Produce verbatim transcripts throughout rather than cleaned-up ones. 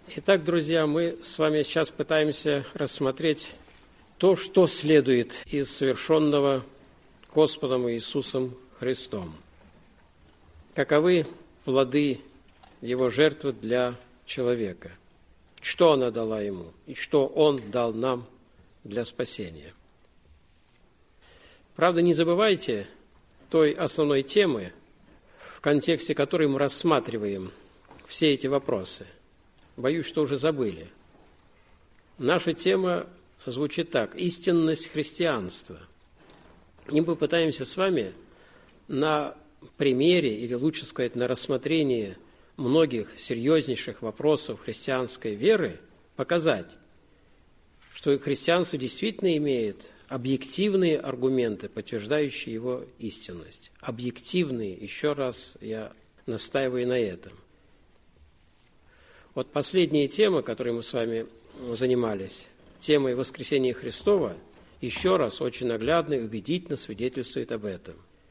Итак, друзья, мы с вами сейчас пытаемся рассмотреть то, что следует из совершенного Господом Иисусом Христом. Каковы плоды Его жертвы для человека? Что она дала Ему и что Он дал нам для спасения? Правда, не забывайте той основной темы, в контексте которой мы рассматриваем все эти вопросы. Боюсь, что уже забыли. Наша тема звучит так: истинность христианства. И мы попытаемся с вами на примере, или лучше сказать, на рассмотрении многих серьезнейших вопросов христианской веры показать, что христианство действительно имеет объективные аргументы, подтверждающие его истинность. Объективные, еще раз я настаиваю на этом. Вот последняя тема, которой мы с вами занимались, темой воскресения Христова, еще раз очень наглядно и убедительно свидетельствует об этом.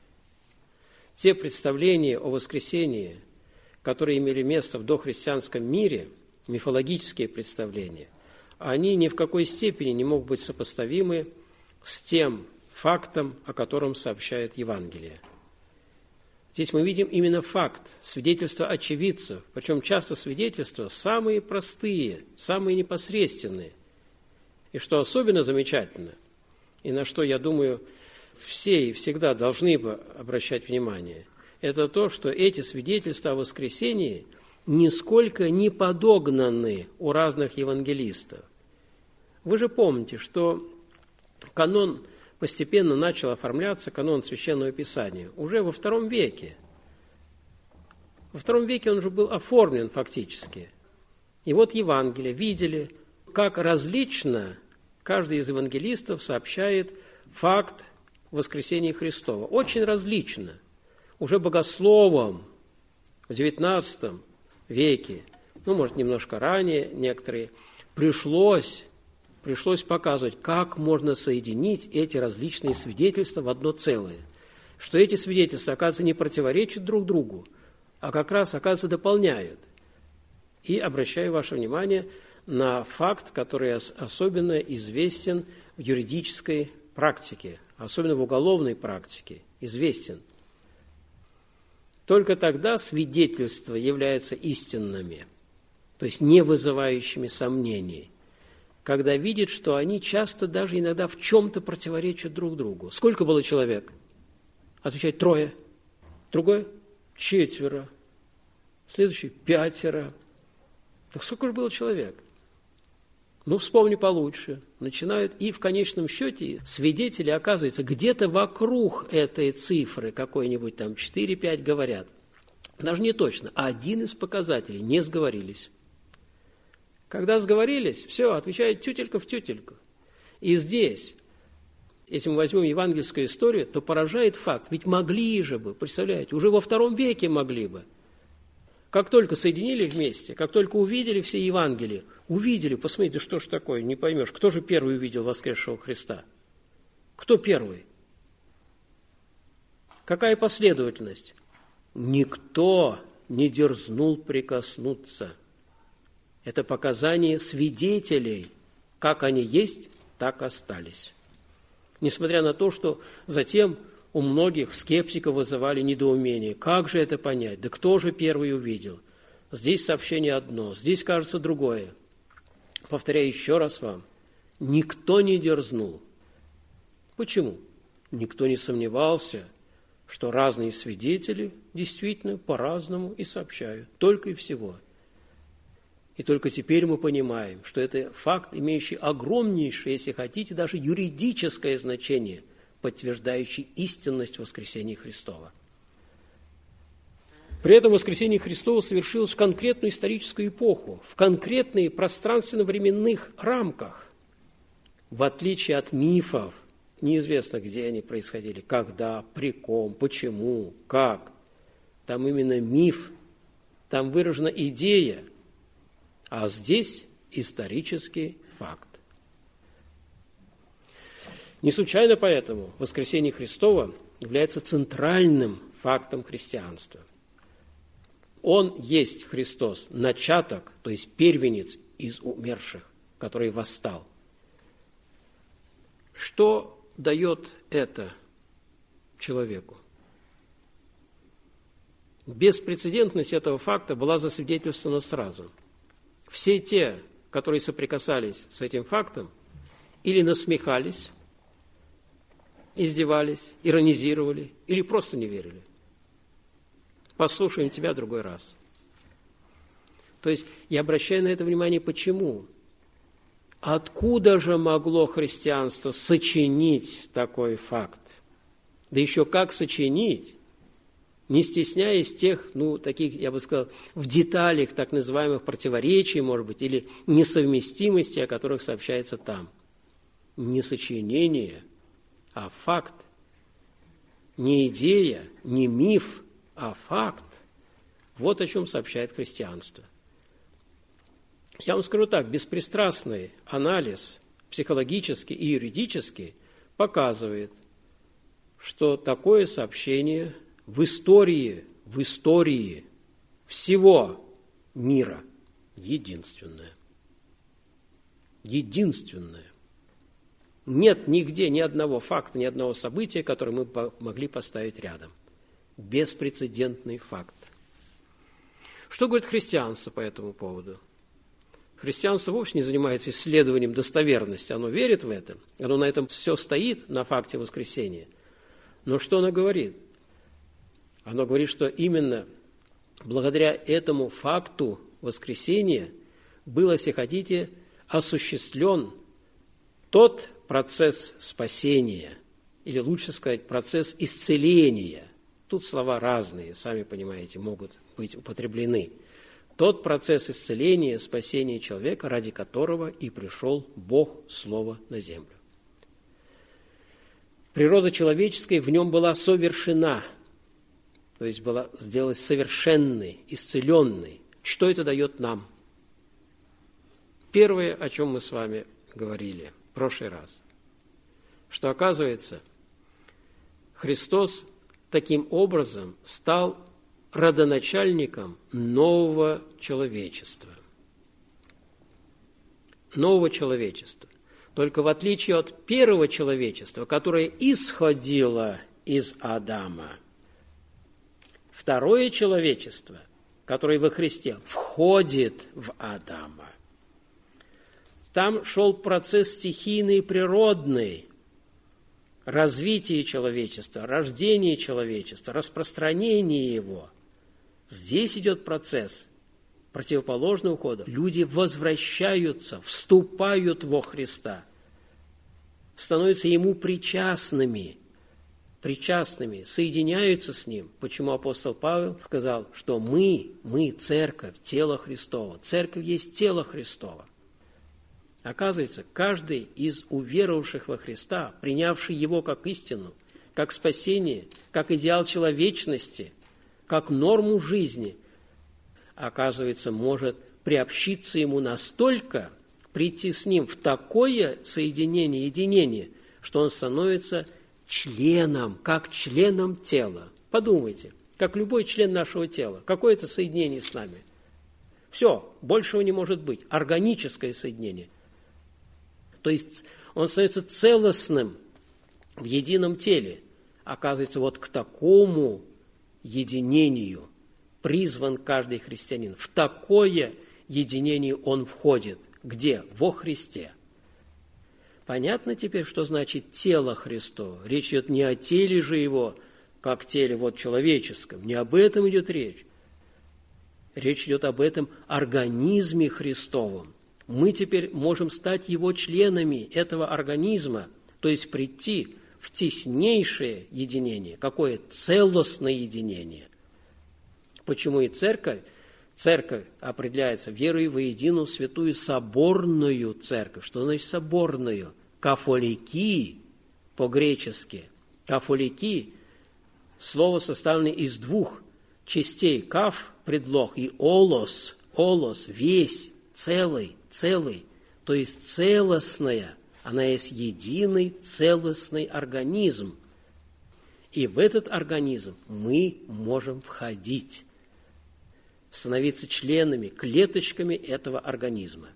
Те представления о воскресении, которые имели место в дохристианском мире, мифологические представления, они ни в какой степени не могут быть сопоставимы с тем фактом, о котором сообщает Евангелие. Здесь мы видим именно факт, свидетельства очевидцев, причем часто свидетельства самые простые, самые непосредственные. И что особенно замечательно, и на что, я думаю, все и всегда должны бы обращать внимание, это то, что эти свидетельства о воскресении нисколько не подогнаны у разных евангелистов. Вы же помните, что канон постепенно начал оформляться, канон Священного Писания, уже во втором веке. Во втором веке он уже был оформлен фактически. И вот Евангелие видели, как различно каждый из евангелистов сообщает факт воскресения Христова. Очень различно. Уже богословам в девятнадцатом веке, ну, может, немножко ранее некоторые, пришлось Пришлось показывать, как можно соединить эти различные свидетельства в одно целое. Что эти свидетельства, оказывается, не противоречат друг другу, а как раз, оказывается, дополняют. И обращаю ваше внимание на факт, который особенно известен в юридической практике, особенно в уголовной практике, известен. Только тогда свидетельства являются истинными, то есть не вызывающими сомнений, когда видит, что они часто даже иногда в чем-то противоречат друг другу. Сколько было человек? Отвечает: трое. Другой? Четверо. Следующий? Пятеро. Так сколько же было человек? Ну, вспомни получше. Начинают, и в конечном счете свидетели, оказывается, где-то вокруг этой цифры какой-нибудь там четыре-пять говорят. Даже не точно. А один из показателей не сговорились. Когда сговорились, все, отвечает тютелька в тютельку. И здесь, если мы возьмем евангельскую историю, то поражает факт, ведь могли же бы, представляете, уже во втором веке могли бы. Как только соединили вместе, как только увидели все Евангелия, увидели, посмотрите, что ж такое, не поймешь, кто же первый увидел воскресшего Христа? Кто первый? Какая последовательность? Никто не дерзнул прикоснуться. Это показания свидетелей. Как они есть, так остались. Несмотря на то, что затем у многих скептиков вызывали недоумение. Как же это понять? Да кто же первый увидел? Здесь сообщение одно, здесь, кажется, другое. Повторяю еще раз вам. Никто не дерзнул. Почему? Никто не сомневался, что разные свидетели действительно по-разному и сообщают. Только и всего. И только теперь мы понимаем, что это факт, имеющий огромнейшее, если хотите, даже юридическое значение, подтверждающий истинность воскресения Христова. При этом воскресение Христова совершилось в конкретную историческую эпоху, в конкретные пространственно-временных рамках, в отличие от мифов. Неизвестно, где они происходили, когда, при ком, почему, как. Там именно миф, там выражена идея, а здесь исторический факт. Не случайно поэтому воскресение Христова является центральным фактом христианства. Он есть Христос, начаток, то есть первенец из умерших, который восстал. Что дает это человеку? Беспрецедентность этого факта была засвидетельствована сразу. Все те, которые соприкасались с этим фактом, или насмехались, издевались, иронизировали, или просто не верили. Послушаем тебя другой раз. То есть я обращаю на это внимание, почему? Откуда же могло христианство сочинить такой факт? Да еще как сочинить, не стесняясь тех, ну, таких, я бы сказал, в деталях так называемых противоречий, может быть, или несовместимостей, о которых сообщается там. Не сочинение, а факт. Не идея, не миф, а факт. Вот о чем сообщает христианство. Я вам скажу так, беспристрастный анализ, психологический и юридический, показывает, что такое сообщение в истории, в истории всего мира единственное. Единственное. Нет нигде ни одного факта, ни одного события, которое мы могли поставить рядом. Беспрецедентный факт. Что говорит христианство по этому поводу? Христианство вовсе не занимается исследованием достоверности. Оно верит в это. Оно на этом все стоит, на факте воскресения. Но что оно говорит? Оно говорит, что именно благодаря этому факту воскресения был, если хотите, осуществлен тот процесс спасения, или лучше сказать, процесс исцеления. Тут слова разные, сами понимаете, могут быть употреблены. Тот процесс исцеления, спасения человека, ради которого и пришел Бог Слово на землю. Природа человеческая в нем была совершена, то есть была сделалась совершенной, исцеленной. Что это дает нам? Первое, о чем мы с вами говорили в прошлый раз, что, оказывается, Христос таким образом стал родоначальником нового человечества. Нового человечества. Только в отличие от первого человечества, которое исходило из Адама, второе человечество, которое во Христе, входит в Адама. Там шел процесс стихийный и природный, развитие человечества, рождение человечества, распространение его. Здесь идет процесс противоположного ухода. Люди возвращаются, вступают во Христа, становятся Ему причастными, причастными, соединяются с Ним. Почему апостол Павел сказал, что мы, мы церковь, тело Христово. Церковь есть тело Христово. Оказывается, каждый из уверовавших во Христа, принявший Его как истину, как спасение, как идеал человечности, как норму жизни, оказывается, может приобщиться Ему настолько, прийти с Ним в такое соединение, единение, что он становится членом, как членом тела. Подумайте, как любой член нашего тела, какое это соединение с нами? Все, большего не может быть, органическое соединение. То есть он становится целостным в едином теле. Оказывается, вот к такому единению призван каждый христианин. В такое единение он входит. Где? Во Христе. Понятно теперь, что значит тело Христово? Речь идет не о теле же его, как теле вот человеческом. Не об этом идет речь. Речь идет об этом организме Христовом. Мы теперь можем стать его членами этого организма, то есть прийти в теснейшее единение. Какое? Целостное единение. Почему и церковь? Церковь определяется верой во единую святую соборную церковь. Что значит соборную? Кафолики по-гречески. Кафолики – слово составлено из двух частей. Каф – предлог, и олос, олос – весь, целый, целый. То есть целостная, она есть единый целостный организм. И в этот организм мы можем входить. становиться членами, клеточками этого организма.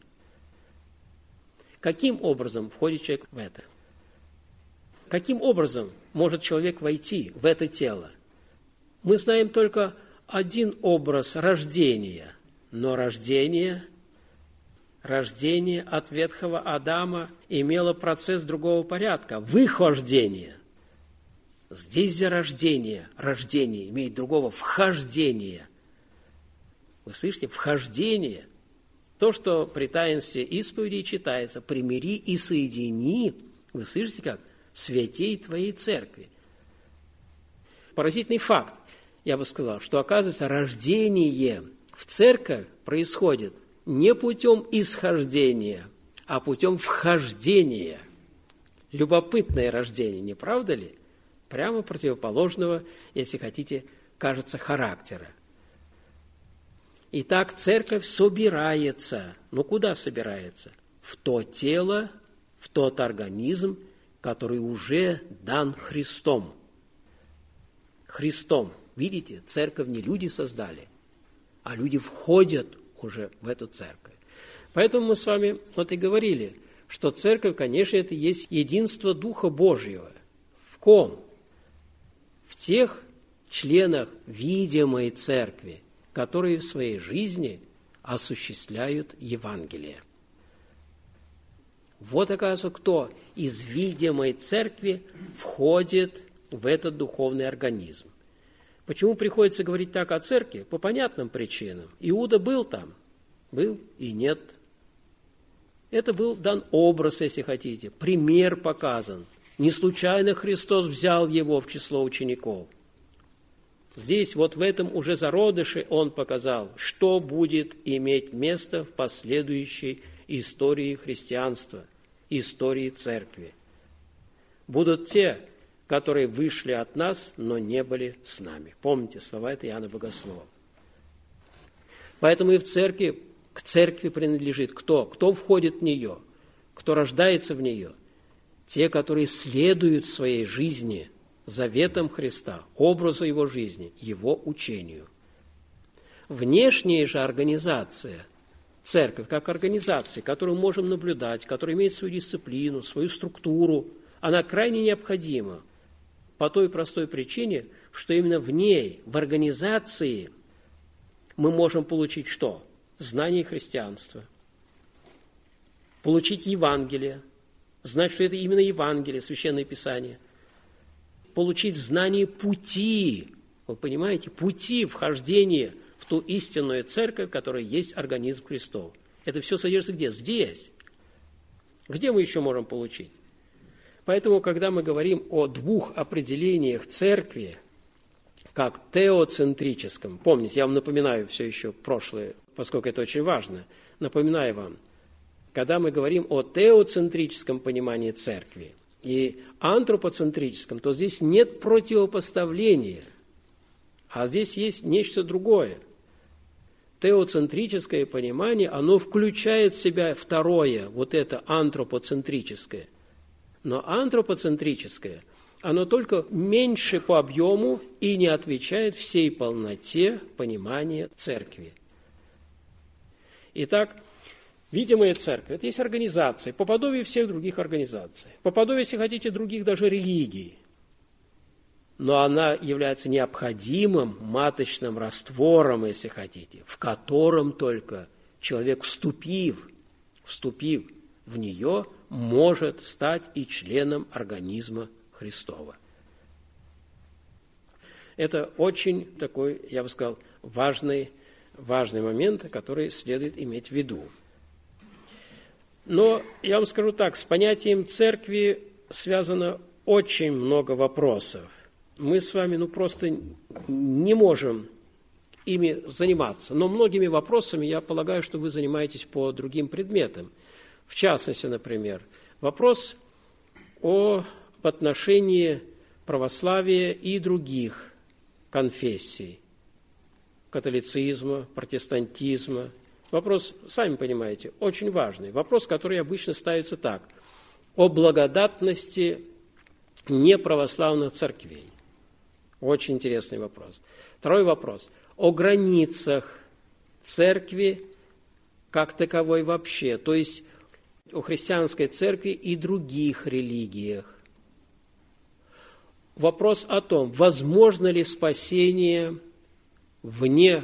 Каким образом входит человек в это? Каким образом может человек войти в это тело? Мы знаем только один образ рождения, но рождение, рождение от ветхого Адама имело процесс другого порядка – выхождение. Здесь же рождение, рождение имеет другого вхождения. Вы слышите? Вхождение. То, что при таинстве исповеди читается: «Примири и соедини», вы слышите как? «Святей твоей церкви». Поразительный факт, я бы сказал, что, оказывается, рождение в церковь происходит не путем исхождения, а путем вхождения. Любопытное рождение, не правда ли? Прямо противоположного, если хотите, кажется, характера. Итак, церковь собирается. Ну, куда собирается? В то тело, в тот организм, который уже дан Христом. Христом. Видите, церковь не люди создали, а люди входят уже в эту церковь. Поэтому мы с вами вот и говорили, что церковь, конечно, это есть единство Духа Божьего. В ком? В тех членах видимой церкви, которые в своей жизни осуществляют Евангелие. Вот, оказывается, кто из видимой церкви входит в этот духовный организм. Почему приходится говорить так о церкви? По понятным причинам. Иуда был там, был и нет. Это был дан образ, если хотите, пример показан. Не случайно Христос взял его в число учеников. Здесь, вот в этом уже зародыше он показал, что будет иметь место в последующей истории христианства, истории церкви. Будут те, которые вышли от нас, но не были с нами. Помните слова это Иоанна Богослова. Поэтому и в церкви, к церкви принадлежит кто? Кто входит в нее? Кто рождается в нее? Те, которые следуют в своей жизни заветам Христа, образу Его жизни, Его учению. Внешняя же организация, церковь как организация, которую мы можем наблюдать, которая имеет свою дисциплину, свою структуру, она крайне необходима по той простой причине, что именно в ней, в организации, мы можем получить что? Знание христианства, получить Евангелие, знать, что это именно Евангелие, Священное Писание, получить знание пути, вы понимаете, пути вхождения в ту истинную церковь, которая есть организм Христов. Это все содержится где? Здесь. Где мы еще можем получить? Поэтому, когда мы говорим о двух определениях церкви, как теоцентрическом, помните, я вам напоминаю все еще прошлое, поскольку это очень важно, напоминаю вам, когда мы говорим о теоцентрическом понимании церкви и антропоцентрическом, то здесь нет противопоставления, а здесь есть нечто другое. Теоцентрическое понимание, оно включает в себя второе, вот это антропоцентрическое. Но антропоцентрическое, оно только меньше по объему и не отвечает всей полноте понимания церкви. Итак, видимая церковь – это есть организация, по подобию всех других организаций, по подобию, если хотите, других даже религий. Но она является необходимым маточным раствором, если хотите, в котором только человек, вступив, вступив в нее, может стать и членом организма Христова. Это очень такой, я бы сказал, важный, важный момент, который следует иметь в виду. Но я вам скажу так, с понятием церкви связано очень много вопросов. Мы с вами ну, просто не можем ими заниматься. Но многими вопросами, я полагаю, что вы занимаетесь по другим предметам. В частности, например, вопрос о отношении православия и других конфессий, католицизма, протестантизма. Вопрос, сами понимаете, очень важный. Вопрос, который обычно ставится так: о благодатности неправославных церквей. Очень интересный вопрос. Второй вопрос. О границах церкви как таковой вообще, то есть о христианской церкви и других религиях. Вопрос о том, возможно ли спасение вне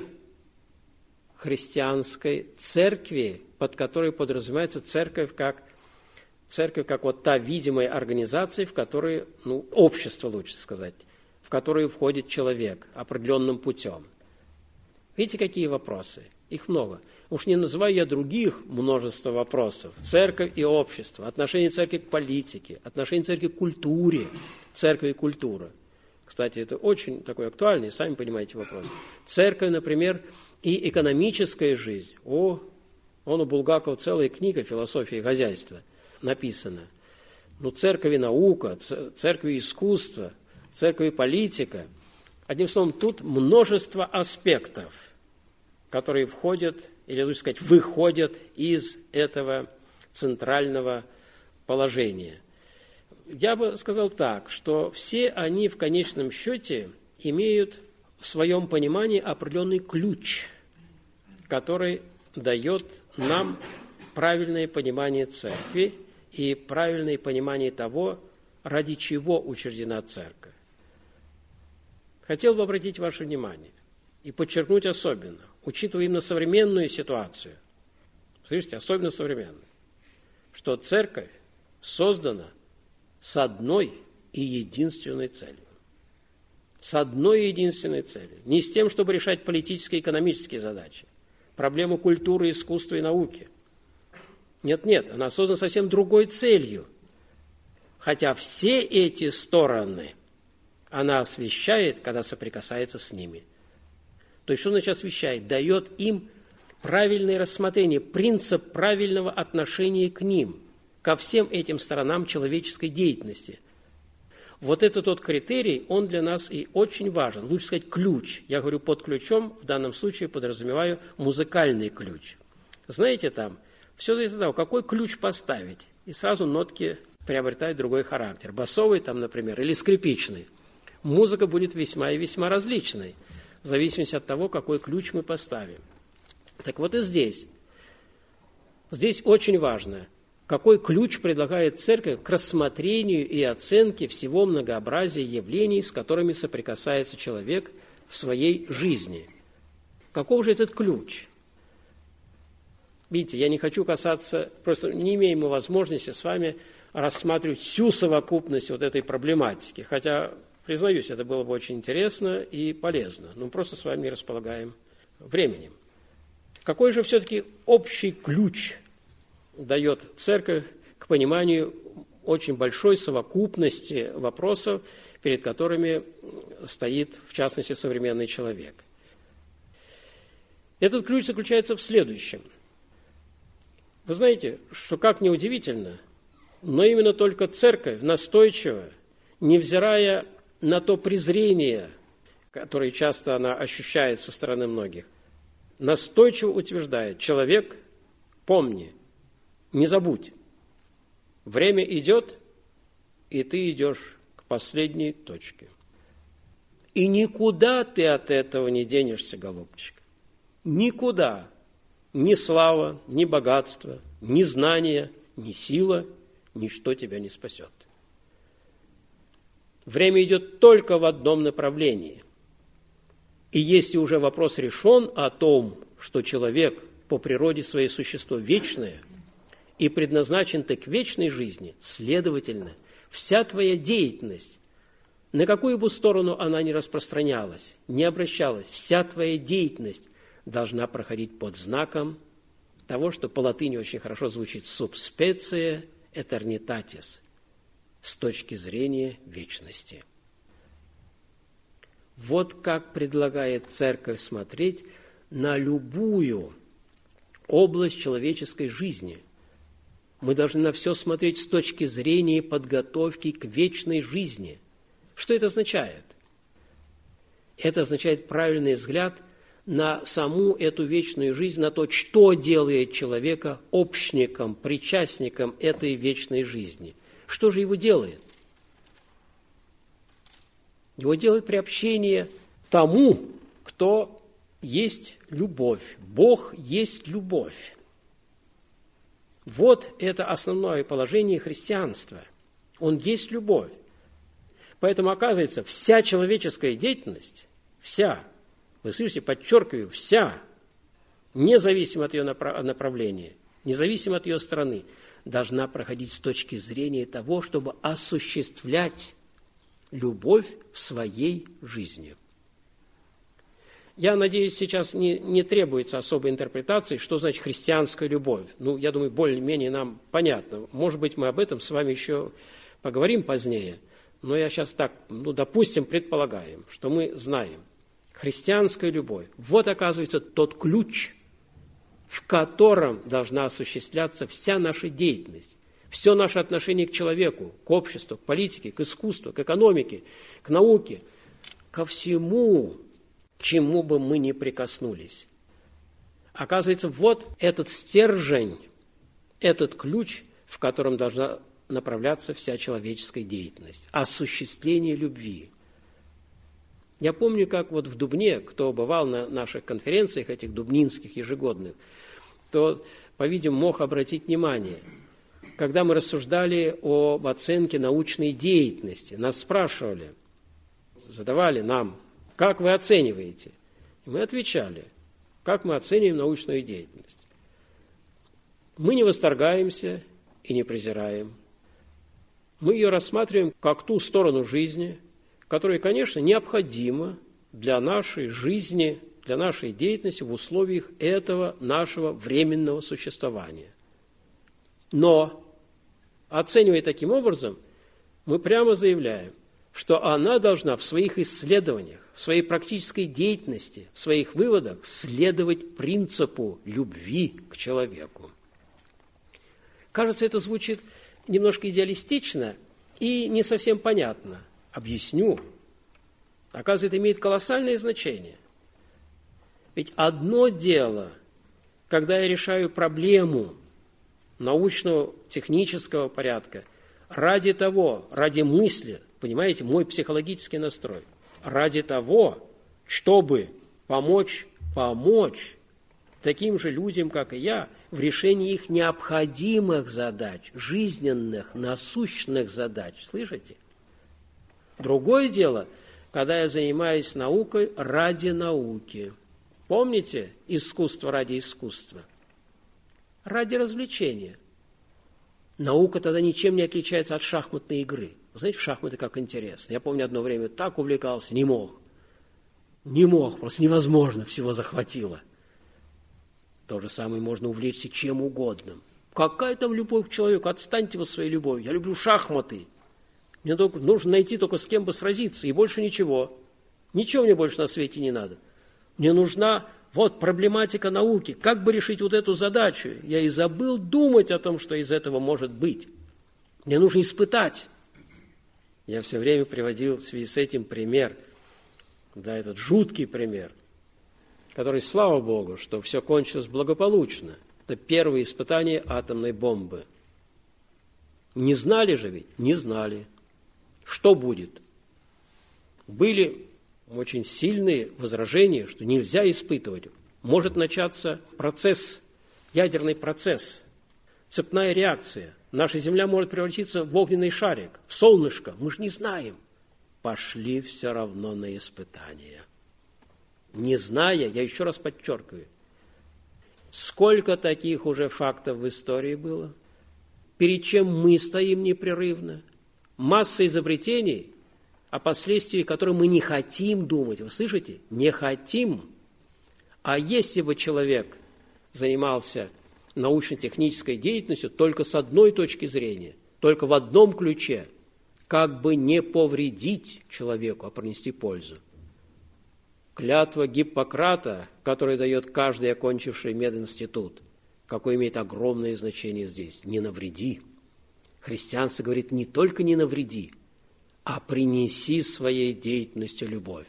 христианской церкви, под которой подразумевается церковь как, церковь как вот та видимая организация, в которой, ну, общество, лучше сказать, в которое входит человек определенным путем. Видите, какие вопросы? Их много. Уж не называю я других множество вопросов. Церковь и общество, отношение церкви к политике, отношение церкви к культуре, церковь и культура. Кстати, это очень такой актуальный, сами понимаете, вопрос. Церковь, например, и экономическая жизнь. О, он у Булгакова целая книга «Философия и хозяйство» написана. Ну, церковь и наука, церковь и искусство, церковь и политика. Одним словом, тут множество аспектов, которые входят, или лучше сказать, выходят из этого центрального положения. Я бы сказал так, что все они в конечном счете имеют в своем понимании определенный ключ, который дает нам правильное понимание церкви и правильное понимание того, ради чего учреждена церковь. Хотел бы обратить ваше внимание и подчеркнуть особенно, учитывая именно современную ситуацию, слышите, особенно современную, что церковь создана с одной и единственной целью. С одной и единственной целью. Не с тем, чтобы решать политические и экономические задачи, проблему культуры, искусства и науки. Нет-нет, она создана совсем другой целью. Хотя все эти стороны она освещает, когда соприкасается с ними. То есть, что значит освещает? Дает им правильное рассмотрение, принцип правильного отношения к ним, ко всем этим сторонам человеческой деятельности. Вот это тот критерий, он для нас и очень важен. Лучше сказать, ключ. Я говорю под ключом, в данном случае подразумеваю музыкальный ключ. Знаете, там, все зависит от того, какой ключ поставить. И сразу нотки приобретают другой характер. Басовый там, например, или скрипичный. Музыка будет весьма и весьма различной, в зависимости от того, какой ключ мы поставим. Так вот и здесь. Здесь очень важно, какой ключ предлагает церковь к рассмотрению и оценке всего многообразия явлений, с которыми соприкасается человек в своей жизни. Каков же этот ключ? Видите, я не хочу касаться, просто не имеем мы возможности с вами рассматривать всю совокупность вот этой проблематики, хотя, признаюсь, это было бы очень интересно и полезно, но просто с вами не располагаем временем. Какой же все-таки общий ключ дает церковь к пониманию очень большой совокупности вопросов, перед которыми стоит, в частности, современный человек? Этот ключ заключается в следующем. Вы знаете, что как ни удивительно, но именно только церковь настойчиво, невзирая на то презрение, которое часто она ощущает со стороны многих, настойчиво утверждает: человек, помни, не забудь, время идет, и ты идешь к последней точке. И никуда ты от этого не денешься, голубчик. Никуда. Ни слава, ни богатство, ни знание, ни сила, ничто тебя не спасет. Время идет только в одном направлении. И если уже вопрос решен о том, что человек по природе своей существо вечное и предназначен ты к вечной жизни, следовательно, вся твоя деятельность, на какую бы сторону она ни распространялась, не обращалась, вся твоя деятельность должна проходить под знаком того, что по латыни очень хорошо звучит «sub specie aeternitatis» с точки зрения вечности. Вот как предлагает Церковь смотреть на любую область человеческой жизни. Мы должны на все смотреть с точки зрения подготовки к вечной жизни. Что это означает? Это означает правильный взгляд на саму эту вечную жизнь, на то, что делает человека общником, причастником этой вечной жизни. Что же его делает? Его делает приобщение тому, кто есть любовь. Бог есть любовь. Вот это основное положение христианства. Он есть любовь. Поэтому, оказывается, вся человеческая деятельность, вся, вы слышите, подчеркиваю, вся, независимо от ее направления, независимо от ее стороны, должна проходить с точки зрения того, чтобы осуществлять любовь в своей жизни. Я надеюсь, сейчас не, не требуется особой интерпретации, что значит христианская любовь. Ну, я думаю, более-менее нам понятно. Может быть, мы об этом с вами еще поговорим позднее. Но я сейчас так, ну, допустим, предполагаем, что мы знаем. Христианская любовь. Вот, оказывается, тот ключ, в котором должна осуществляться вся наша деятельность. Все наше отношение к человеку, к обществу, к политике, к искусству, к экономике, к науке, ко всему, к чему бы мы ни прикоснулись. Оказывается, вот этот стержень, этот ключ, в котором должна направляться вся человеческая деятельность. Осуществление любви. Я помню, как вот в Дубне, кто бывал на наших конференциях, этих дубнинских ежегодных, то, по-видимому, мог обратить внимание, когда мы рассуждали об оценке научной деятельности. Нас спрашивали, задавали нам, как вы оцениваете? И мы отвечали, как мы оцениваем научную деятельность. Мы не восторгаемся и не презираем. Мы ее рассматриваем как ту сторону жизни, которая, конечно, необходима для нашей жизни, для нашей деятельности в условиях этого нашего временного существования. Но, оценивая таким образом, мы прямо заявляем, что она должна в своих исследованиях, в своей практической деятельности, в своих выводах следовать принципу любви к человеку. Кажется, это звучит немножко идеалистично и не совсем понятно. Объясню. Оказывается, это имеет колоссальное значение. Ведь одно дело, когда я решаю проблему научного, технического порядка, ради того, ради мысли, понимаете, мой психологический настрой, ради того, чтобы помочь, помочь таким же людям, как и я, в решении их необходимых задач, жизненных, насущных задач. Слышите? Другое дело, когда я занимаюсь наукой ради науки. Помните искусство ради искусства? Ради развлечения. Наука тогда ничем не отличается от шахматной игры. Вы знаете, в шахматы как интересно. Я помню, одно время так увлекался, не мог. Не мог, просто невозможно, всего захватило. То же самое можно увлечься чем угодно. Какая там любовь к человеку? Отстаньте вы своей любовью. Я люблю шахматы. Мне только, нужно найти только с кем бы сразиться, и больше ничего. Ничего мне больше на свете не надо. Мне нужна вот проблематика науки. Как бы решить вот эту задачу? Я и забыл думать о том, что из этого может быть. Мне нужно испытать. Я все время приводил в связи с этим пример, да, этот жуткий пример, который, слава Богу, что все кончилось благополучно. Это первое испытание атомной бомбы. Не знали же ведь? Не знали. Что будет? Были очень сильные возражения, что нельзя испытывать. Может начаться процесс, ядерный процесс, цепная реакция. Наша Земля может превратиться в огненный шарик, в солнышко. Мы же не знаем. Пошли все равно на испытания. Не зная, я еще раз подчеркиваю, сколько таких уже фактов в истории было, перед чем мы стоим непрерывно, масса изобретений, о последствиях которых мы не хотим думать. Вы слышите? Не хотим. А если бы человек занимался научно-технической деятельностью только с одной точки зрения, только в одном ключе, как бы не повредить человеку, а принести пользу. Клятва Гиппократа, которую дает каждый окончивший мединститут, какое имеет огромное значение здесь. Не навреди. Христианство говорит не только не навреди, а принеси своей деятельностью любовь.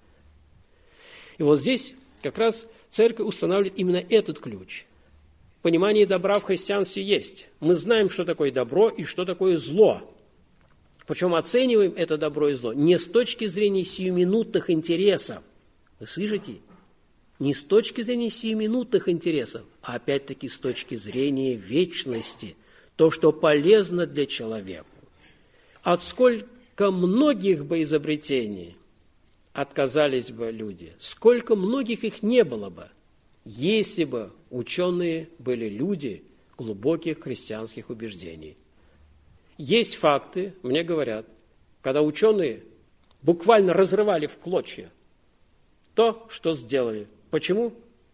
И вот здесь как раз церковь устанавливает именно этот ключ. Понимание добра в христианстве есть. Мы знаем, что такое добро и что такое зло. Причем оцениваем это добро и зло не с точки зрения сиюминутных интересов. Вы слышите? Не с точки зрения сиюминутных интересов, а опять-таки с точки зрения вечности, то, что полезно для человека. От сколько многих бы изобретений отказались бы люди, сколько многих их не было бы, если бы ученые были люди глубоких христианских убеждений. Есть факты, мне говорят, когда ученые буквально разрывали в клочья то, что сделали. Почему?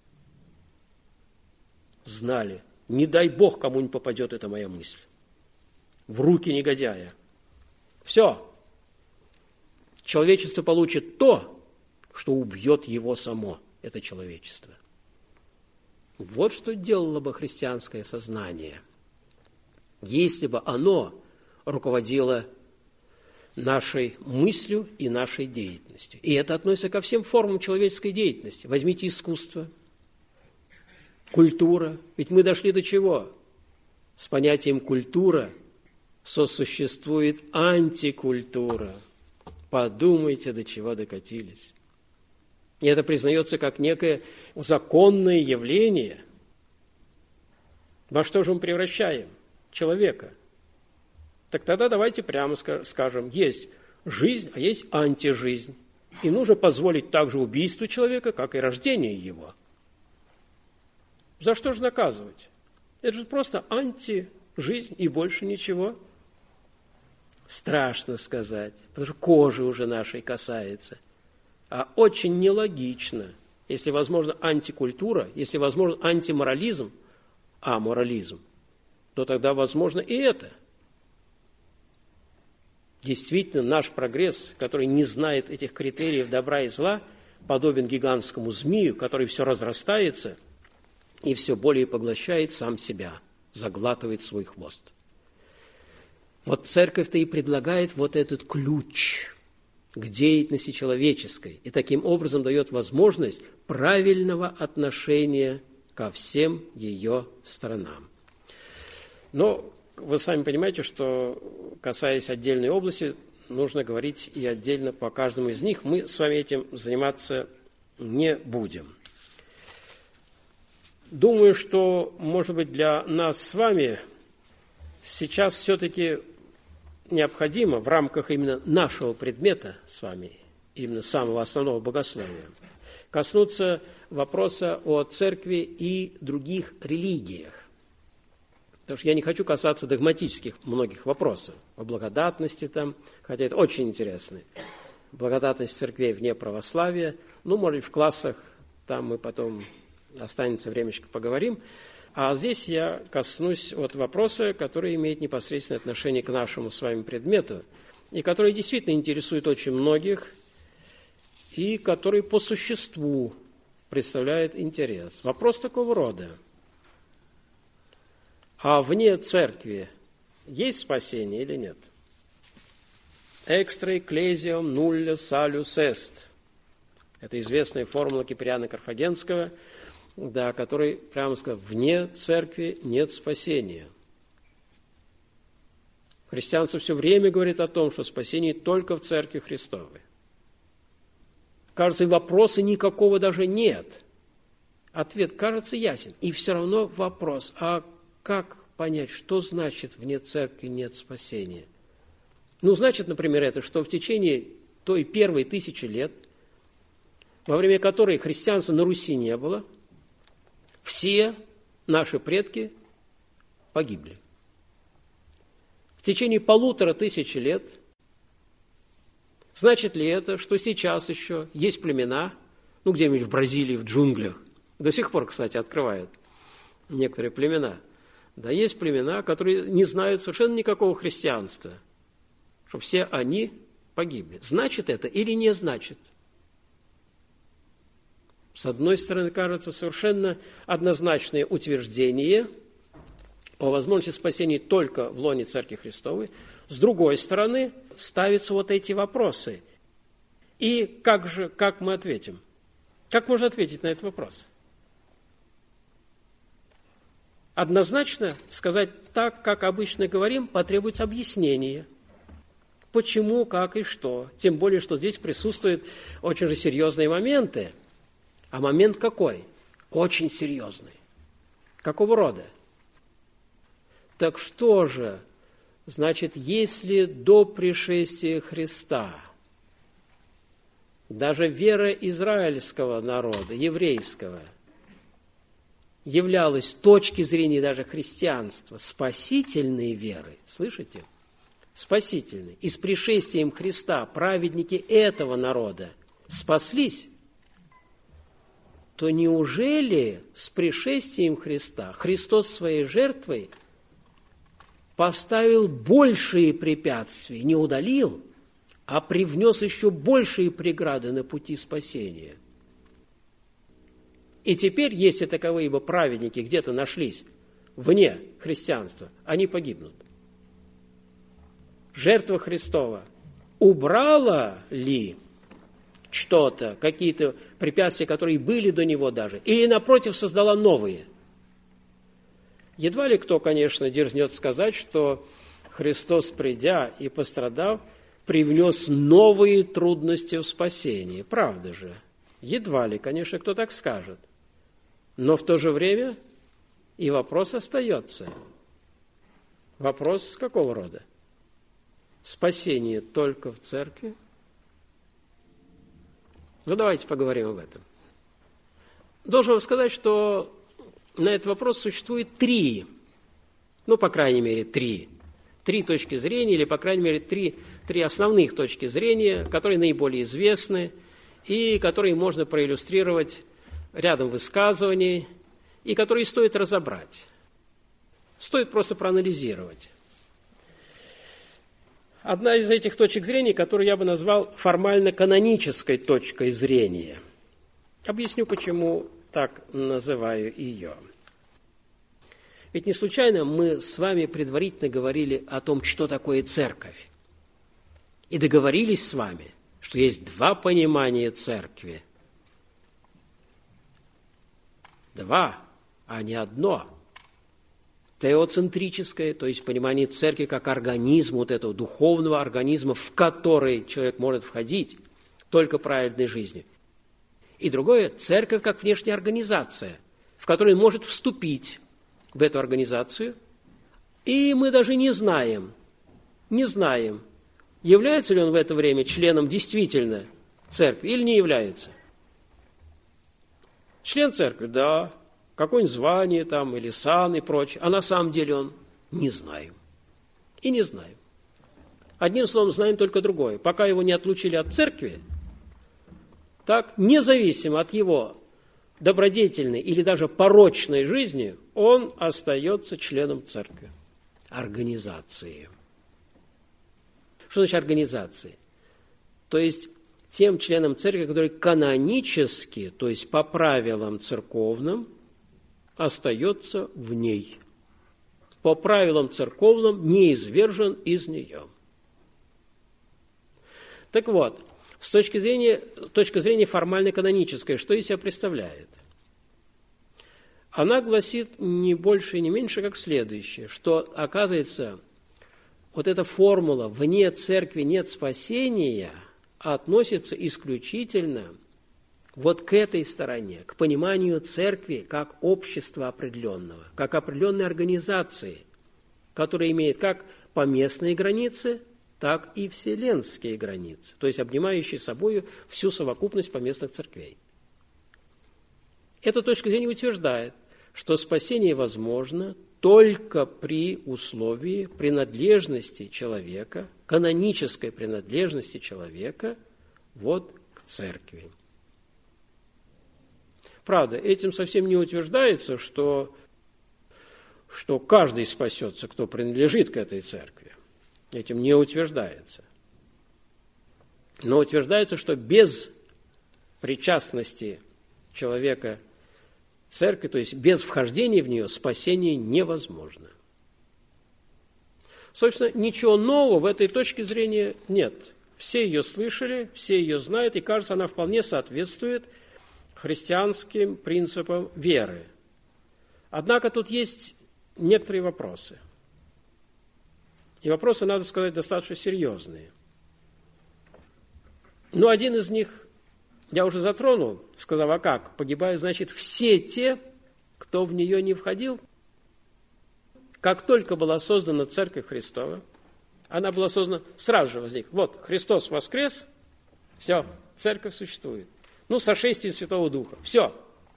Знали. Не дай Бог, кому-нибудь попадет эта моя мысль в руки негодяя. Все. Человечество получит то, что убьет его само, это человечество. Вот что делало бы христианское сознание, если бы оно руководило нашей мыслью и нашей деятельностью. И это относится ко всем формам человеческой деятельности. Возьмите искусство, культура. Ведь мы дошли до чего? С понятием «культура» сосуществует антикультура. Подумайте, до чего докатились. И это признается как некое законное явление. Во что же мы превращаем человека? Так тогда давайте прямо скажем, есть жизнь, а есть антижизнь. И нужно позволить также убийству человека, как и рождение его. За что же наказывать? Это же просто антижизнь и больше ничего. Страшно сказать, потому что кожи уже нашей касается. А очень нелогично, если возможно антикультура, если возможно антиморализм, а морализм, то тогда возможно и это. Действительно, наш прогресс, который не знает этих критериев добра и зла, подобен гигантскому змею, который все разрастается и все более поглощает сам себя, заглатывает свой хвост. Вот церковь-то и предлагает вот этот ключ к деятельности человеческой и таким образом дает возможность правильного отношения ко всем ее сторонам. Но вы сами понимаете, что, касаясь отдельной области, нужно говорить и отдельно по каждому из них. Мы с вами этим заниматься не будем. Думаю, что, может быть, для нас с вами сейчас все-таки необходимо в рамках именно нашего предмета с вами, именно самого основного богословия, коснуться вопроса о церкви и других религиях. Потому что я не хочу касаться догматических многих вопросов, о благодатности там, хотя это очень интересно. Благодатность церквей вне православия, ну, может быть, в классах, там мы потом останется времечко, поговорим. А здесь я коснусь вот вопроса, который имеет непосредственное отношение к нашему с вами предмету, и который действительно интересует очень многих, и который по существу представляет интерес. Вопрос такого рода. А вне церкви есть спасение или нет? «Extra ecclesiam nulla salus est». Это известная формула Киприана Карфагенского, да, который, прямо сказал, вне церкви нет спасения. Христианство все время говорит о том, что спасение только в церкви Христовой. Кажется, и вопроса никакого даже нет. Ответ кажется ясен. И все равно вопрос, а как понять, что значит вне церкви нет спасения? Ну, значит, например, это, что в течение той первой тысячи лет, во время которой христианства на Руси не было, все наши предки погибли. В течение полутора тысячи лет, значит ли это, что сейчас еще есть племена, ну, где-нибудь в Бразилии, в джунглях, до сих пор, кстати, открывают некоторые племена, да, есть племена, которые не знают совершенно никакого христианства, что все они погибли. Значит это или не значит? С одной стороны, кажется совершенно однозначное утверждение о возможности спасения только в лоне Церкви Христовой. С другой стороны, ставятся вот эти вопросы. И как же, как мы ответим? Как можно ответить на этот вопрос? Однозначно сказать так, как обычно говорим, потребуется объяснение. Почему, как и что. Тем более, что здесь присутствуют очень же серьезные моменты. А момент какой? Очень серьезный. Какого рода? Так что же, значит, если до пришествия Христа даже вера израильского народа, еврейского, являлась с точки зрения даже христианства спасительной верой, слышите? Спасительной. И с пришествием Христа праведники этого народа спаслись, то неужели с пришествием Христа Христос своей жертвой поставил большие препятствия, не удалил, а привнес еще большие преграды на пути спасения? И теперь, если таковые бы праведники где-то нашлись вне христианства, они погибнут. Жертва Христова убрала ли что-то, какие-то препятствия, которые были до него даже, или, напротив, создала новые? Едва ли кто, конечно, дерзнет сказать, что Христос, придя и пострадав, привнес новые трудности в спасении. Правда же? Едва ли, конечно, кто так скажет. Но в то же время и вопрос остается. Вопрос какого рода? Спасение только в церкви? Ну, давайте поговорим об этом. Должен вам сказать, что на этот вопрос существует три, ну, по крайней мере, три, три точки зрения, или, по крайней мере, три, три основных точки зрения, которые наиболее известны и которые можно проиллюстрировать рядом высказываний, и которые стоит разобрать. Стоит просто проанализировать. Одна из этих точек зрения, которую я бы назвал формально-канонической точкой зрения. Объясню, почему так называю ее. Ведь не случайно мы с вами предварительно говорили о том, что такое церковь. И договорились с вами, что есть два понимания церкви. Два, а не одно. Теоцентрическое, то есть понимание церкви как организма, вот этого духовного организма, в который человек может входить только праведной жизнью. И другое, церковь как внешняя организация, в которой он может вступить в эту организацию. И мы даже не знаем, не знаем, является ли он в это время членом действительно церкви или не является. Член церкви, да, какое-нибудь звание там, или сан и прочее, а на самом деле он не знаем. И не знаем. Одним словом, знаем только другое. Пока его не отлучили от церкви, так, независимо от его добродетельной или даже порочной жизни, он остается членом церкви, организации. Что значит организации? То есть тем членом церкви, который канонически, то есть по правилам церковным, остается в ней. По правилам церковным не извержен из нее. Так вот, с точки зрения, точки зрения формально-канонической, что из себя представляет? Она гласит не больше и не меньше, как следующее, что, оказывается, вот эта формула «вне церкви нет спасения» относится исключительно вот к этой стороне, к пониманию церкви как общества определенного, как определенной организации, которая имеет как поместные границы, так и вселенские границы, то есть обнимающие собой всю совокупность поместных церквей. Эта точка зрения утверждает, что спасение возможно только при условии принадлежности человека, канонической принадлежности человека вот к церкви. Правда, этим совсем не утверждается, что, что каждый спасется, кто принадлежит к этой церкви. Этим не утверждается. Но утверждается, что без причастности человека к церкви, то есть без вхождения в нее, спасение невозможно. Собственно, ничего нового в этой точке зрения нет. Все ее слышали, все ее знают, и, кажется, она вполне соответствует христианским принципам веры. Однако тут есть некоторые вопросы. И вопросы, надо сказать, достаточно серьезные. Но один из них Я уже затронул, сказав, а как? Погибают, значит, все те, кто в нее не входил. Как только была создана Церковь Христова, она была создана, сразу же возник. Вот, Христос воскрес, все, Церковь существует. Ну, сошествие Святого Духа, все.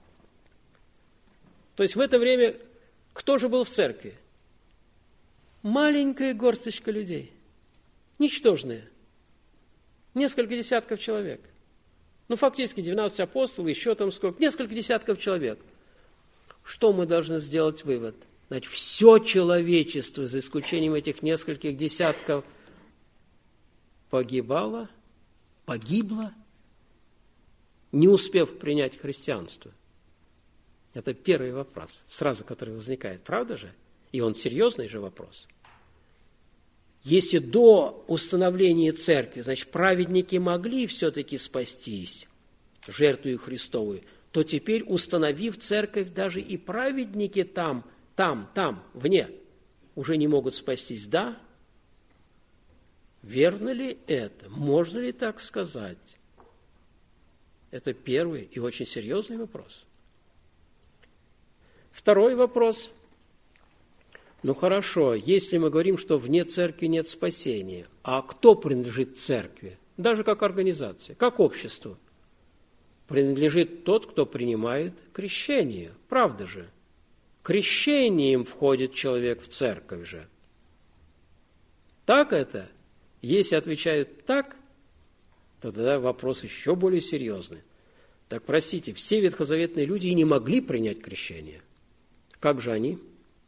То есть в это время кто же был в Церкви? Маленькая горсточка людей, ничтожная, несколько десятков человек. Ну, фактически двенадцать апостолов, еще там сколько, несколько десятков человек. Что мы должны сделать вывод? Значит, все человечество, за исключением этих нескольких десятков, погибало, погибло, не успев принять христианство. Это первый вопрос, сразу который возникает, правда же? И он серьезный же вопрос. Если до установления церкви, значит, праведники могли все-таки спастись, жертвою Христовую, то теперь, установив церковь, даже и праведники там, там, там, вне, уже не могут спастись. Да? Верно ли это? Можно ли так сказать? Это первый и очень серьезный вопрос. Второй вопрос. Ну хорошо, если мы говорим, что вне церкви нет спасения, а кто принадлежит церкви? Даже как организация, как обществу? Принадлежит тот, кто принимает крещение. Правда же? Крещением входит человек в церковь же. Так это? Если отвечают так, то тогда вопрос еще более серьезный. Так, простите, все ветхозаветные люди и не могли принять крещение. Как же они?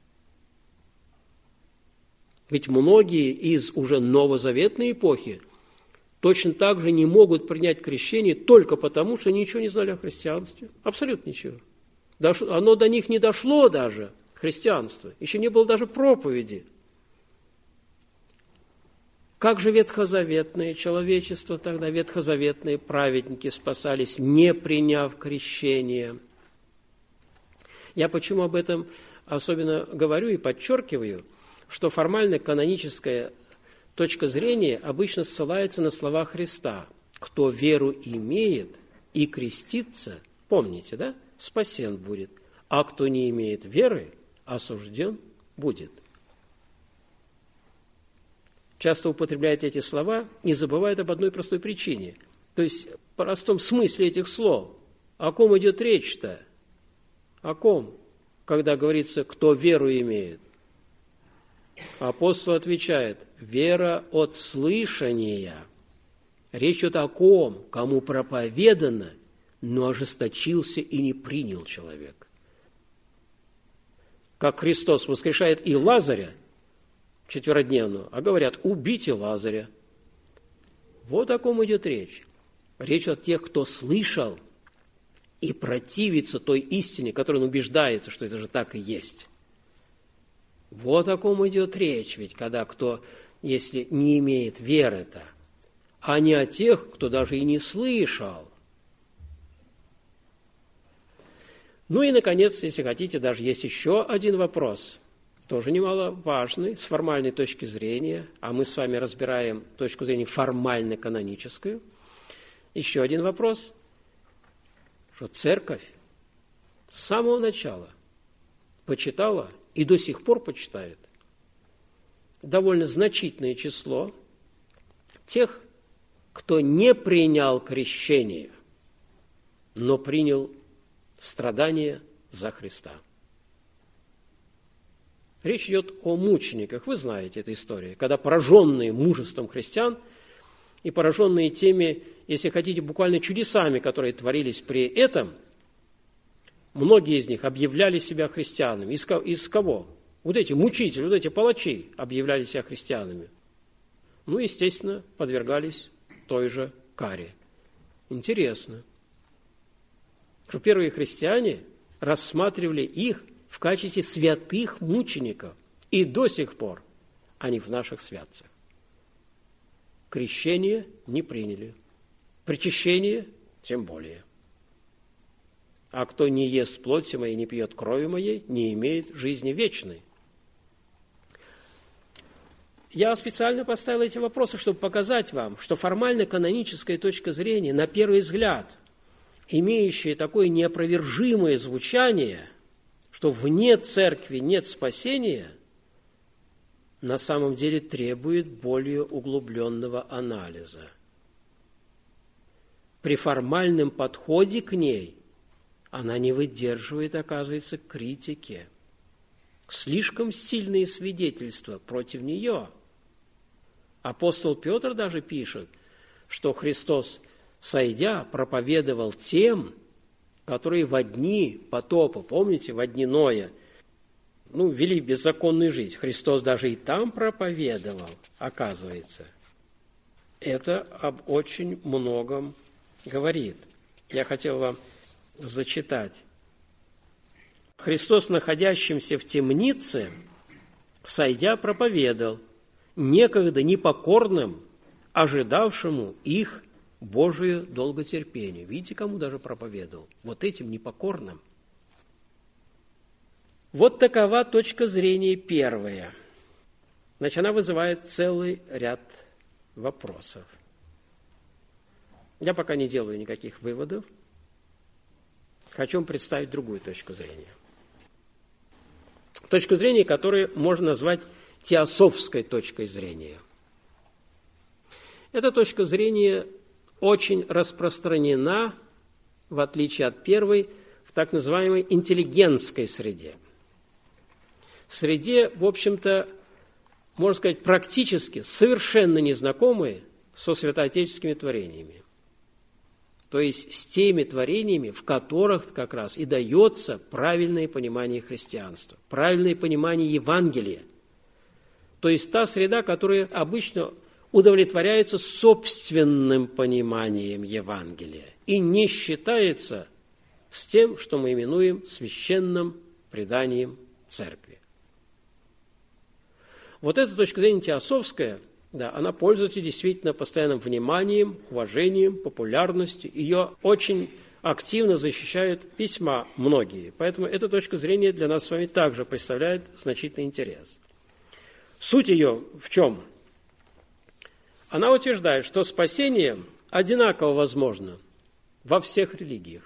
Ведь многие из уже новозаветной эпохи точно так же не могут принять крещение только потому, что ничего не знали о христианстве. Абсолютно ничего. Оно до них не дошло даже, христианство. Еще не было даже проповеди. Как же ветхозаветное человечество тогда, ветхозаветные праведники спасались, не приняв крещение? Я почему об этом особенно говорю и подчеркиваю, что формально-каноническая точка зрения обычно ссылается на слова Христа. Кто веру имеет и крестится, помните, да, спасен будет, а кто не имеет веры, осужден будет. Часто употребляют эти слова и забывают об одной простой причине. То есть, в простом смысле этих слов. О ком идет речь-то? О ком? Когда говорится, кто веру имеет. Апостол отвечает, вера от слышания. Речь идет о ком, кому проповедано, но ожесточился и не принял человек. Как Христос воскрешает и Лазаря, четверодневную, а говорят, убейте Лазаря. Вот о ком идет речь. Речь о тех, кто слышал и противится той истине, которой он убеждается, что это же так и есть. Вот о ком идет речь, ведь когда кто, если не имеет веры-то, а не о тех, кто даже и не слышал. Ну и, наконец, если хотите, даже есть еще один вопрос, тоже немаловажный, с формальной точки зрения, а мы с вами разбираем точку зрения формально-каноническую. Еще один вопрос, что церковь с самого начала почитала и до сих пор почитает довольно значительное число тех, кто не принял крещение, но принял страдания за Христа. Речь идет о мучениках. Вы знаете эту историю, когда пораженные мужеством христиан и пораженные теми, если хотите, буквально чудесами, которые творились при этом, многие из них объявляли себя христианами. Из, из кого? Вот эти мучители, вот эти палачи объявляли себя христианами. Ну, естественно, подвергались той же каре. Интересно, что первые христиане рассматривали их в качестве святых мучеников. И до сих пор они в наших святцах. Крещение не приняли. Причащение тем более. А кто не ест плоти моей, не пьет крови моей, не имеет жизни вечной. Я специально поставил эти вопросы, чтобы показать вам, что формально-каноническая точка зрения, на первый взгляд, имеющее такое неопровержимое звучание, что вне церкви нет спасения, на самом деле требует более углубленного анализа. При формальном подходе к ней она не выдерживает, оказывается, критики. Слишком сильные свидетельства против нее. Апостол Петр даже пишет, что Христос, сойдя, проповедовал тем, которые во дни потопа, помните, во дни Ноя, ну, вели беззаконную жизнь. Христос даже и там проповедовал, оказывается. Это об очень многом говорит. Я хотел вам зачитать. Христос, находящимся в темнице, сойдя, проповедал некогда непокорным, ожидавшему их Божие долготерпение. Видите, кому даже проповедовал? Вот этим непокорным. Вот такова точка зрения первая. Значит, она вызывает целый ряд вопросов. Я пока не делаю никаких выводов. Хочу вам представить другую точку зрения. Точку зрения, которую можно назвать теософской точкой зрения. Эта точка зрения очень распространена, в отличие от первой, в так называемой интеллигентской среде. Среде, в общем-то, можно сказать, практически совершенно незнакомые со святоотеческими творениями. То есть с теми творениями, в которых как раз и дается правильное понимание христианства, правильное понимание Евангелия. То есть та среда, которая обычно удовлетворяется собственным пониманием Евангелия и не считается с тем, что мы именуем священным преданием церкви. Вот эта точка зрения теософская, да, она пользуется действительно постоянным вниманием, уважением, популярностью. Ее очень активно защищают письма многие. Поэтому эта точка зрения для нас с вами также представляет значительный интерес. Суть ее в чем? Она утверждает, что спасение одинаково возможно во всех религиях.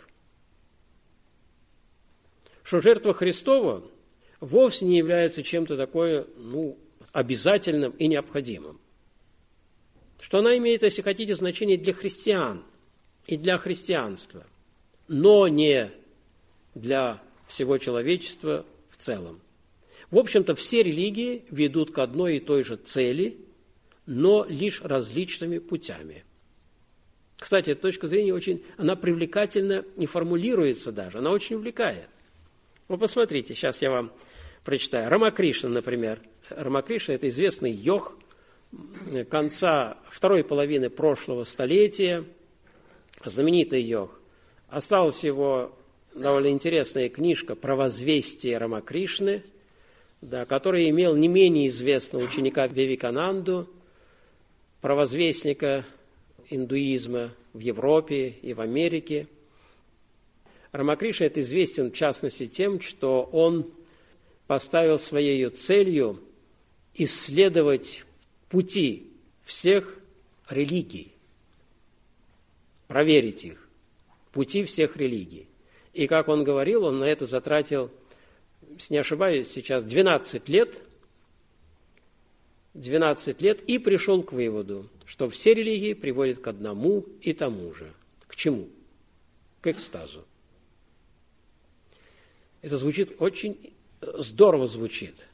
Что жертва Христова вовсе не является чем-то такое, ну, обязательным и необходимым. Что она имеет, если хотите, значение для христиан и для христианства, но не для всего человечества в целом. В общем-то, все религии ведут к одной и той же цели, но лишь различными путями. Кстати, эта точка зрения очень, она привлекательно и формулируется даже, она очень увлекает. Вы посмотрите, сейчас я вам прочитаю. Рамакришна, например. Рамакришна – это известный йог конца второй половины прошлого столетия, знаменитый йог. Осталась его довольно интересная книжка про возвестие Рамакришны, да, который имел не менее известного ученика Вивекананду, провозвестника индуизма в Европе и в Америке. Рамакришна это известен в частности тем, что он поставил своей целью исследовать пути всех религий, проверить их, пути всех религий. И, как он говорил, он на это затратил, если не ошибаюсь, сейчас двенадцать лет, двенадцать лет, и пришел к выводу, что все религии приводят к одному и тому же. К чему? К экстазу. Это звучит очень здорово звучит.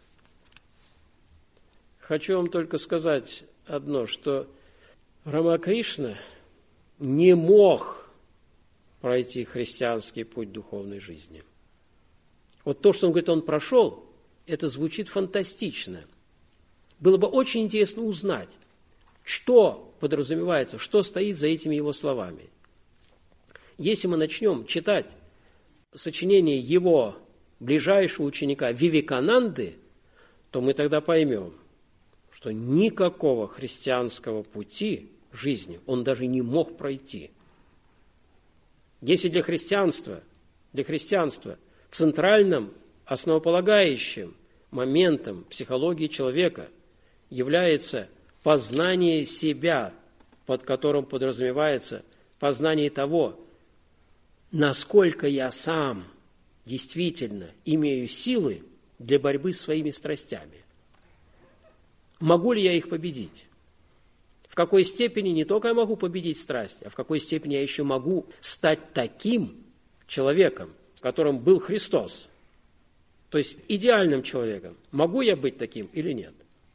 Хочу вам только сказать одно, что Рамакришна не мог пройти христианский путь духовной жизни. Вот то, что он говорит, он прошел, это звучит фантастично. Было бы очень интересно узнать, что подразумевается, что стоит за этими его словами. Если мы начнем читать сочинение его ближайшего ученика Вивекананды, то мы тогда поймем, что никакого христианского пути жизни он даже не мог пройти. Если для христианства, для христианства центральным, основополагающим моментом психологии человека является познание себя, под которым подразумевается познание того, насколько я сам действительно имею силы для борьбы с своими страстями. Могу ли я их победить? В какой степени не только я могу победить страсть, а в какой степени я еще могу стать таким человеком, которым был Христос, то есть идеальным человеком. Могу я быть таким или нет?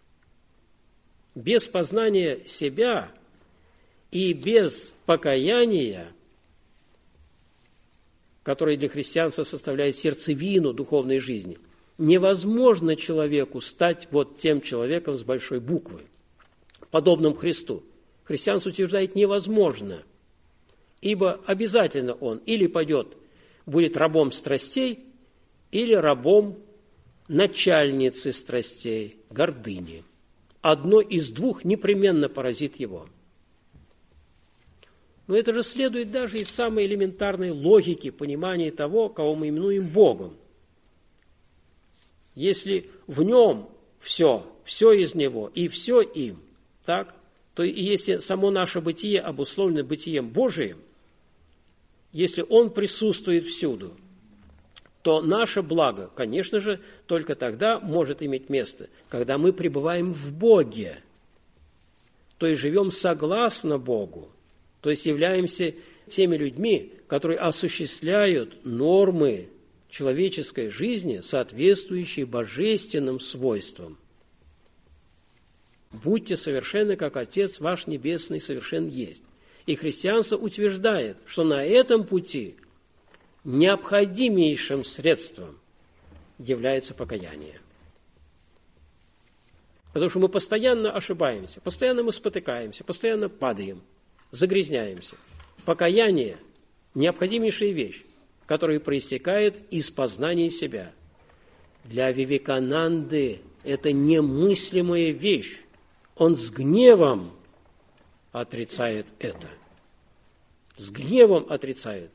Без познания себя и без покаяния, которое для христианства составляет сердцевину духовной жизни, невозможно человеку стать вот тем человеком с большой буквы, подобным Христу. Христианство утверждает невозможно, ибо обязательно он или пойдет, будет рабом страстей, или рабом начальницы страстей, гордыни. Одно из двух непременно поразит его. Но это же следует даже из самой элементарной логики понимания того, кого мы именуем Богом. Если в нем все, все из него и все им, так, то и если само наше бытие обусловлено бытием Божиим, если он присутствует всюду, то наше благо, конечно же, только тогда может иметь место, когда мы пребываем в Боге, то есть живем согласно Богу, то есть являемся теми людьми, которые осуществляют нормы человеческой жизни, соответствующие божественным свойствам. Будьте совершенны, как Отец ваш Небесный совершен есть. И христианство утверждает, что на этом пути необходимейшим средством является покаяние. Потому что мы постоянно ошибаемся, постоянно мы спотыкаемся, постоянно падаем, загрязняемся. Покаяние – необходимейшая вещь, которая проистекает из познания себя. Для Вивекананды это немыслимая вещь. Он с гневом отрицает это. С гневом отрицает.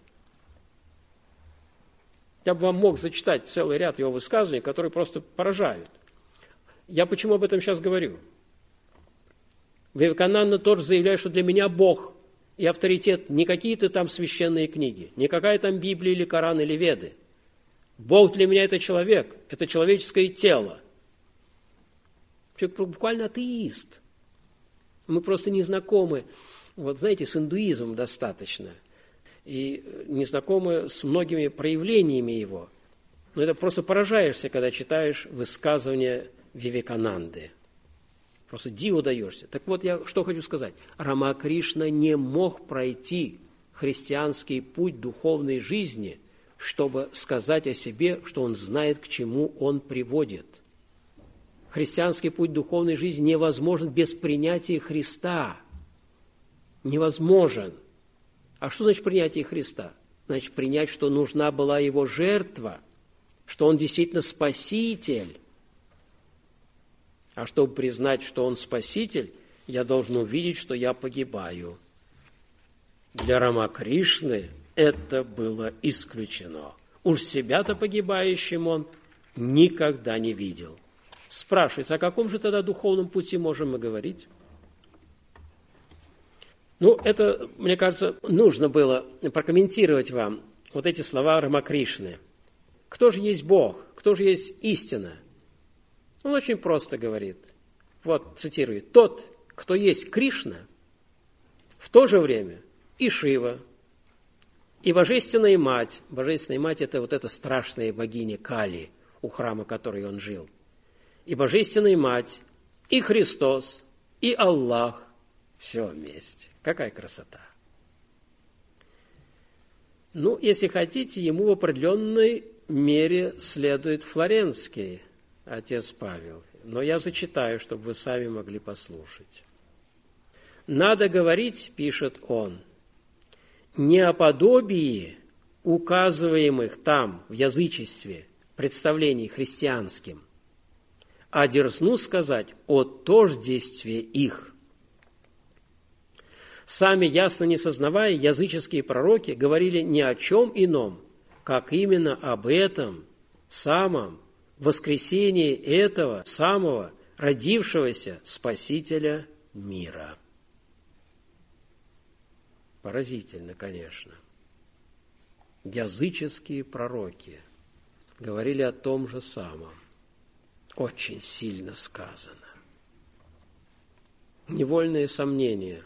Я бы вам мог зачитать целый ряд его высказываний, которые просто поражают. Я почему об этом сейчас говорю? Вивекананда тоже заявляет, что для меня Бог и авторитет не какие-то там священные книги, не какая там Библия или Коран или Веды. Бог для меня – это человек, это человеческое тело. Человек буквально атеист. Мы просто не знакомы, вот знаете, с индуизмом достаточно, и не знакомы с многими проявлениями его. Но это просто поражаешься, когда читаешь высказывания Вивекананды. Просто диву даешься. Так вот, я что хочу сказать. Рамакришна не мог пройти христианский путь духовной жизни, чтобы сказать о себе, что он знает, к чему он приводит. Христианский путь духовной жизни невозможен без принятия Христа. Невозможен. А что значит принятие Христа? Значит, принять, что нужна была его жертва, что он действительно спаситель. А чтобы признать, что он спаситель, я должен увидеть, что я погибаю. Для Рамакришны это было исключено. Уж себя-то погибающим он никогда не видел. Спрашивается, о каком же тогда духовном пути можем мы говорить? Ну, это, мне кажется, нужно было прокомментировать вам вот эти слова Рамакришны. Кто же есть Бог? Кто же есть истина? Он очень просто говорит, вот цитирую, «Тот, кто есть Кришна, в то же время и Шива, и Божественная Мать». Божественная Мать – это вот эта страшная богиня Кали, у храма которой он жил. И Божественная Мать, и Христос, и Аллах – все вместе. Какая красота! Ну, если хотите, ему в определенной мере следует флоренский отец Павел. Но я зачитаю, чтобы вы сами могли послушать. «Надо говорить, — пишет он, — не о подобии указываемых там, в язычестве, представлений христианским, а дерзну сказать о тождестве их. Сами ясно не сознавая, языческие пророки говорили ни о чем ином, как именно об этом самом воскресении этого самого родившегося Спасителя мира». Поразительно, конечно. языческие пророки говорили о том же самом. Очень сильно сказано. Невольное сомнение.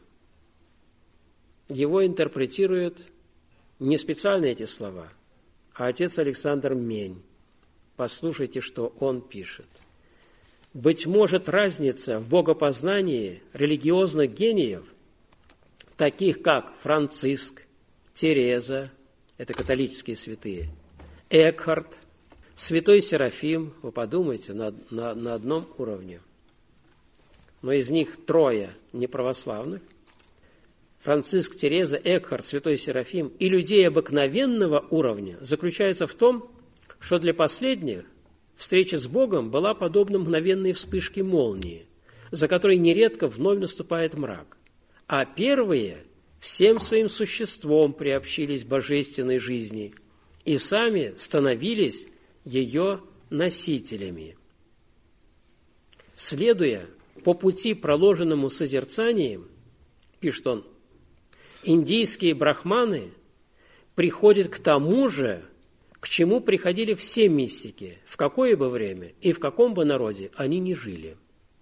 Его интерпретирует не специально эти слова, а отец Александр Мень. Послушайте, что он пишет. «Быть может, разница в богопознании религиозных гениев, таких как Франциск, Тереза, это католические святые, Экхарт, святой Серафим, вы подумайте, на, на, на одном уровне, но из них трое неправославных, Франциск, Тереза, Экхарт, святой Серафим, и людей обыкновенного уровня заключается в том, что для последних встреча с Богом была подобна мгновенной вспышке молнии, за которой нередко вновь наступает мрак, а первые всем своим существом приобщились к божественной жизни и сами становились ее носителями. Следуя по пути, проложенному созерцанием, пишет он, индийские брахманы приходят к тому же, к чему приходили все мистики, в какое бы время и в каком бы народе они ни жили.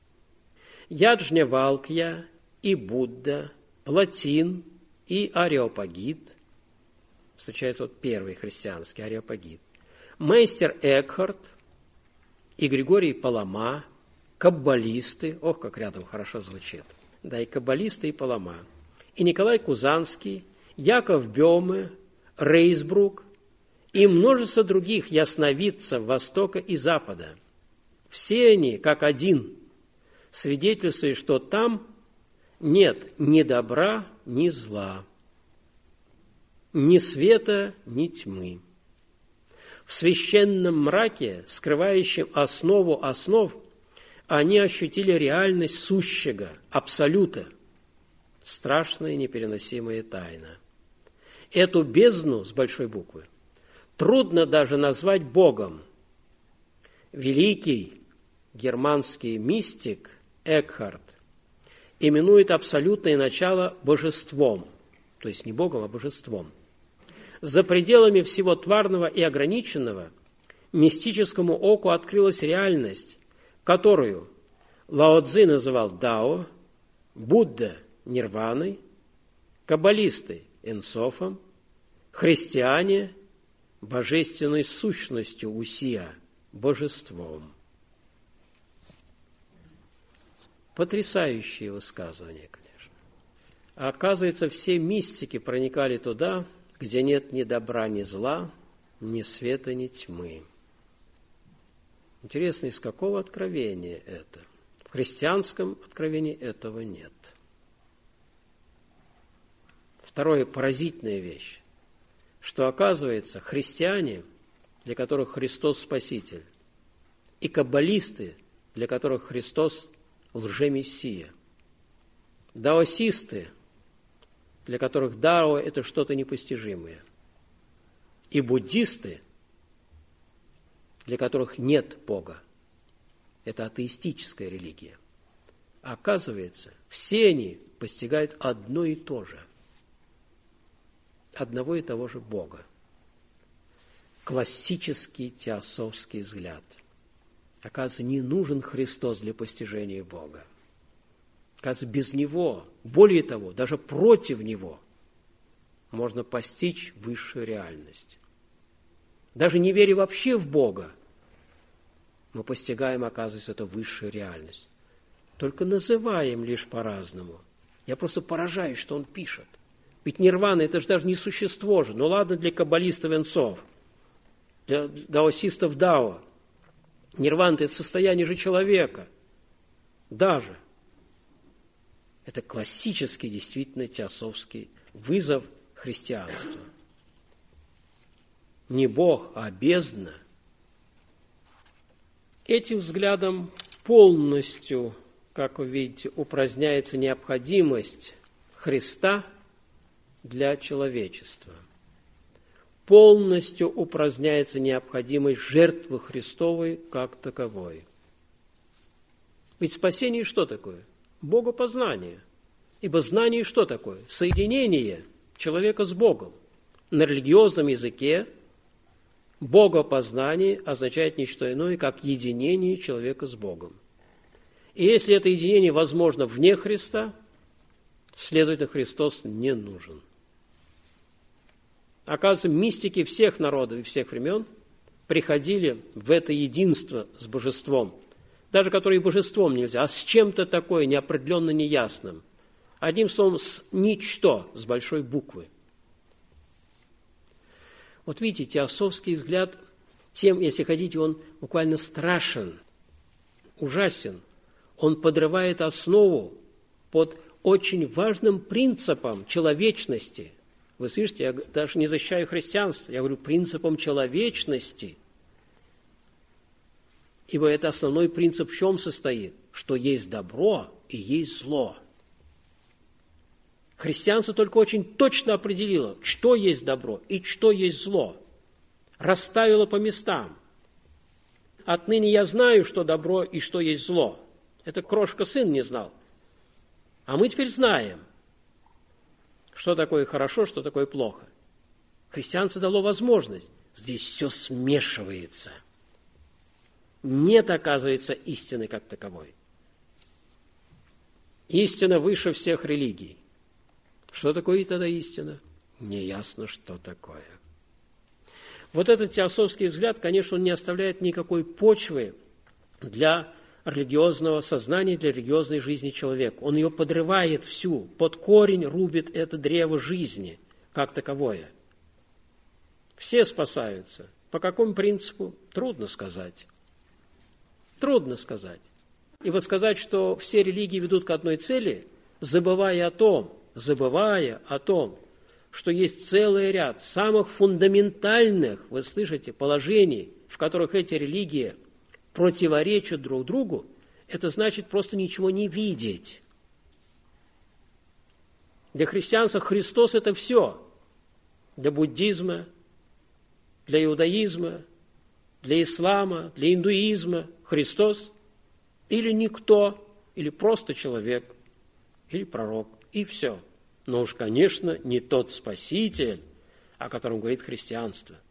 Яджнявалкья и Будда, Платин и Ареопагит, встречается вот первый христианский Ареопагит, мейстер Экхарт и Григорий Палама, каббалисты, ох, как рядом хорошо звучит, да, и каббалисты, и Палама, и Николай Кузанский, Яков Бёме, Рейсбрук и множество других ясновидцев Востока и Запада. Все они, как один, свидетельствуют, что там нет ни добра, ни зла, ни света, ни тьмы. В священном мраке, скрывающем основу основ, они ощутили реальность сущего, абсолюта, страшная и непереносимая тайна. Эту бездну с большой буквы трудно даже назвать Богом. Великий германский мистик Экхарт именует абсолютное начало божеством, то есть не Богом, а божеством. За пределами всего тварного и ограниченного мистическому оку открылась реальность, которую Лао Цзы называл Дао, Будда – нирваной, каббалисты – энсофом, христиане – божественной сущностью усия, божеством. Потрясающие высказывания, конечно. А оказывается, все мистики проникали туда, где нет ни добра, ни зла, ни света, ни тьмы. Интересно, из какого откровения это? В христианском откровении этого нет. Второе, поразительная вещь, что, оказывается, христиане, для которых Христос Спаситель, и каббалисты, для которых Христос лжемессия, даосисты, для которых дао – это что-то непостижимое, и буддисты, для которых нет Бога. Это атеистическая религия. Оказывается, все они постигают одно и то же. Одного и того же Бога. Классический теософский взгляд. Оказывается, не нужен Христос для постижения Бога. Оказывается, без Него, более того, даже против Него можно постичь высшую реальность. Даже не веря вообще в Бога, мы постигаем, оказывается, эту высшую реальность. Только называем лишь по-разному. Я просто поражаюсь, что он пишет. Ведь нирвана – это же даже не существо же. Ну ладно, для каббалистов энсов, для даосистов дао. Нирвана – это состояние же человека. Даже. Это классический, действительно, теософский вызов христианства. Не Бог, а бездна. Этим взглядом полностью, как вы видите, упраздняется необходимость Христа для человечества. Полностью упраздняется необходимость жертвы Христовой как таковой. Ведь спасение что такое? Богопознание. Ибо знание что такое? Соединение человека с Богом. на религиозном языке богопознание означает не что иное, как единение человека с Богом. И если это единение возможно вне Христа, следовательно, Христос не нужен. Оказывается, мистики всех народов и всех времен приходили в это единство с божеством, даже которое и божеством нельзя, а с чем-то такое неопределенно неясным. Одним словом, с ничто, с большой буквы. Вот видите, теософский взгляд, тем, если хотите, он буквально страшен, ужасен. Он подрывает основу под очень важным принципом человечности. Вы слышите, я даже не защищаю христианство, я говорю принципом человечности. Ибо это основной принцип в чем состоит? Что есть добро и есть зло. Христианство только очень точно определило, что есть добро и что есть зло. Расставило по местам. Отныне я знаю, что добро и что есть зло. Это крошка сын не знал. А мы теперь знаем, что такое хорошо, что такое плохо. Христианство дало возможность. Здесь все смешивается. Нет, оказывается, истины как таковой. Истина выше всех религий. Что такое тогда истина? Неясно, что такое. Вот этот теософский взгляд, конечно, он не оставляет никакой почвы для религиозного сознания, для религиозной жизни человека. Он ее подрывает всю, под корень рубит это древо жизни, как таковое. Все спасаются. По какому принципу? Трудно сказать. Трудно сказать. Ибо сказать, что все религии ведут к одной цели, забывая о том, забывая о том, что есть целый ряд самых фундаментальных, вы слышите, положений, в которых эти религии противоречат друг другу, это значит просто ничего не видеть. Для христианства Христос – это все. Для буддизма, для иудаизма, для ислама, для индуизма Христос или никто, или просто человек, или пророк, и все. Но уж, конечно, не тот Спаситель, о котором говорит христианство –